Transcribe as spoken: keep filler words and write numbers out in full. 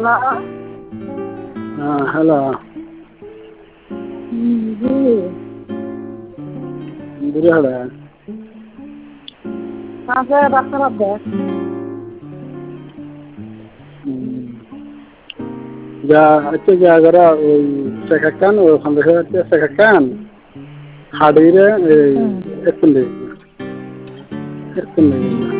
हाँ हेलो जी बुढ़िया है कहाँ से बात कर रहे हैं? जा itu gara-gara sekarang orang berkata sekarang hadirnya itu nih itu nih